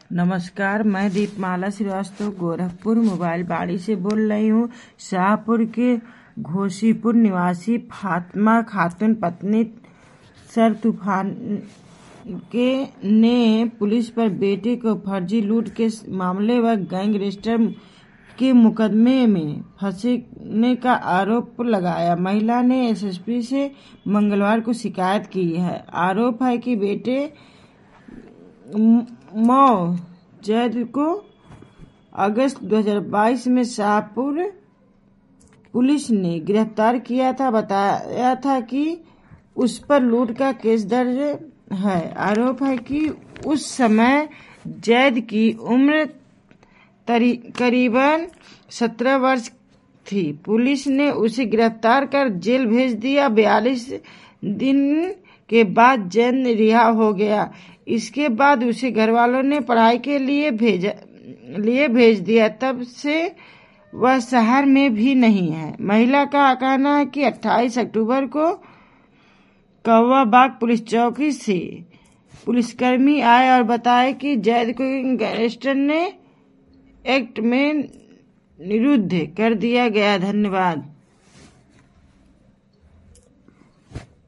नमस्कार, मैं दीपमाला श्रीवास्तव गोरखपुर मोबाइल बाड़ी से बोल रही हूँ। शाहपुर के घोसीपुर निवासी फातिमा खातून पत्नी सर तूफान के ने पुलिस पर बेटे को फर्जी लूट के मामले व गैंगरेस्टर के मुकदमे में फंसने का आरोप लगाया। महिला ने एसएसपी से मंगलवार को शिकायत की है। आरोप है कि बेटे जैद को अगस्त 2022 में शाहपुर पुलिस ने गिरफ्तार किया था। बताया था कि उस पर लूट का केस दर्ज है। आरोप है कि उस समय जैद की उम्र करीबन 17 वर्ष थी। पुलिस ने उसे गिरफ्तार कर जेल भेज दिया। 42 दिन के बाद जैद रिहा हो गया। इसके बाद उसे घर वालों ने पढ़ाई के लिए भेज दिया। तब से वह शहर में भी नहीं है। महिला का कहना है कि 28 अक्टूबर को कौवा बाग पुलिस चौकी से पुलिसकर्मी आए और बताया कि जैद को गैंगस्टर ने एक्ट में निरुद्ध कर दिया गया। धन्यवाद।